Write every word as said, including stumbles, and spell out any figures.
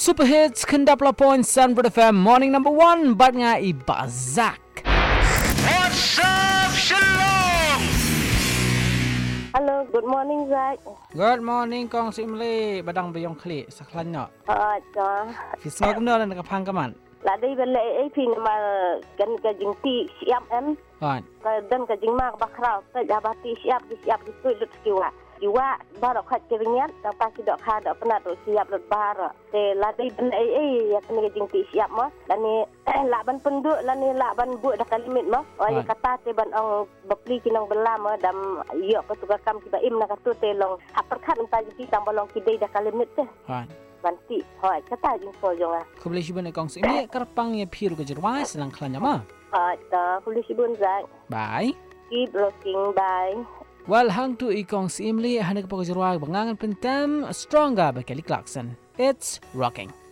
Super Hits Kendap Point Sunbird F M Morning number one Bat nga ibazak. What's up, Shalom? Hello, good morning, Zach. Good morning Kong Simli Badang Bayong Kli Saklan nyo. Uh, cho. Fisngog kumno lang nakapang kaman. Là đây bên lệ ấy thì mà gần cái dính tì siap em. Right. Cái đơn cái dính mạc bạc rau cái giá bát tì siap di siap di tuh lut kiwa. Kiwa baru kat keringat, dan pasti dok kada pernah dok siap lut baru. Te là đây bên ấy ấy ya kena cái dính tì siap mah. Dan ni lah ban penduk, lah ni lah ban buat dah kalimit mah. Oh ya kata te ban ang beli kinang belam mah dam yok petugas kam kiba im nak tu te long hak perkat entah jadi tambah long kidai dah kalimit teh. Right. Banti, hoi kata jing so jong ah. Kubli shibun e Kong Simli karpang ya piru ke jerwai selang klan nya ma. Ah, ta kulis ibun Zach. Bye. Keep rocking, bye. Well, hang tu ikong Simli hanek pa ke jerwai bangangan pentam stronger bakali Clarkson. It's rocking.